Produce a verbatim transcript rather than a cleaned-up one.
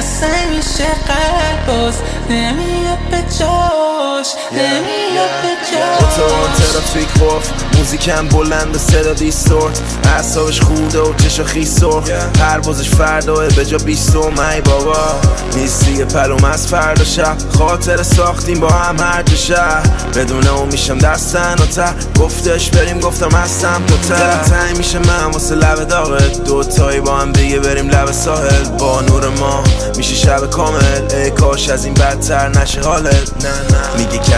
اصلا میشه قلب باز نمیاد به جاش نمیاد به جاش. اتوبان ترافیک قفل موزیکم بلند و صدا دیستورت اعصابش خوده و چشا خیس سرخ پروازش فرداه به جا بیستم ای بابا نیست دیگه پلوم از فردا شب خاطر ساختیم با هم هر دو شهر بدون اون میشم دستن و ته گفتش بریم گفتم هستم تو ته تنگ میشه من واسه لب داغت دوتایی با هم دیگه بریم لب ساحل با نور ما میشه شب کامل ای کاش از این بدتر نشه حالت نه نه میگه